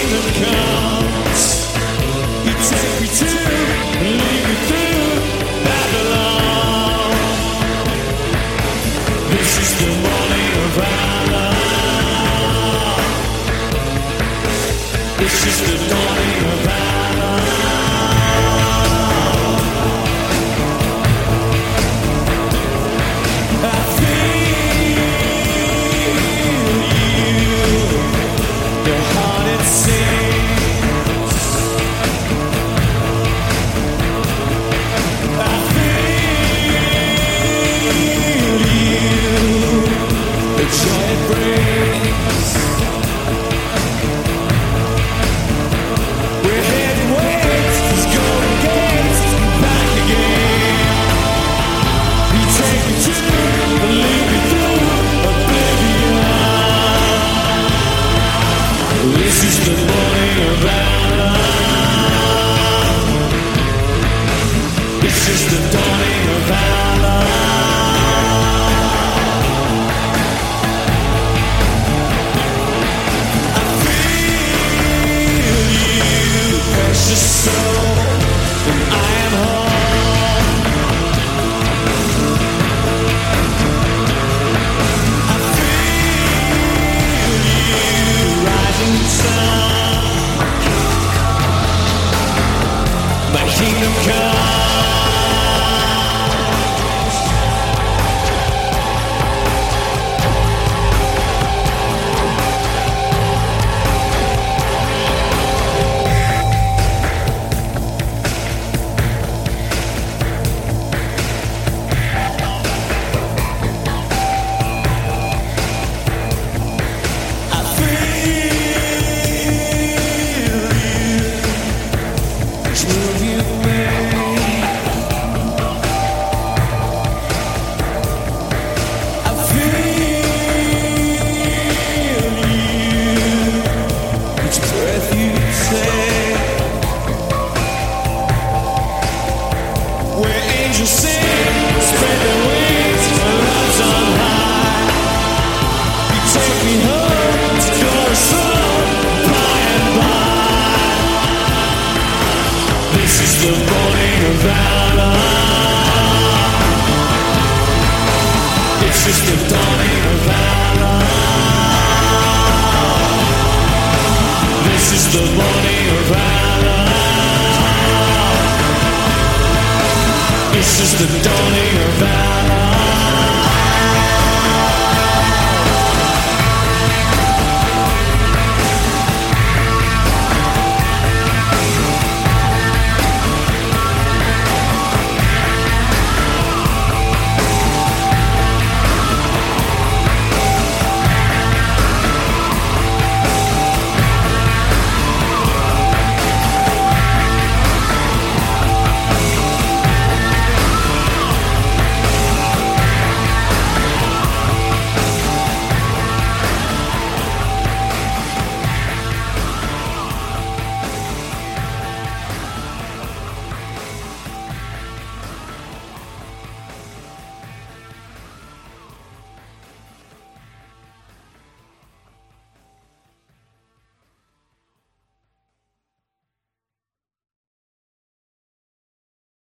kingdom comes. You take me to and lead me through Babylon. This is the morning of Allah. This is the dawning of Allah. I feel you, your heart it sings. I feel you, the joy it brings. We're heading west, these golden gates, back again. You take me to and lead me through oblivion. This is the morning of Allah. This is the dawning of Allah. I feel you, precious soul, and I am home. I feel you, rising sun. My kingdom comes. I feel you, each move you make. I feel you, each breath you take. Where angels sing, spread their wings, love's on high. You take me home to your soul, by and by. This is the morning of Allah. This is the dawning of Allah. This is the morning of Allah. This is the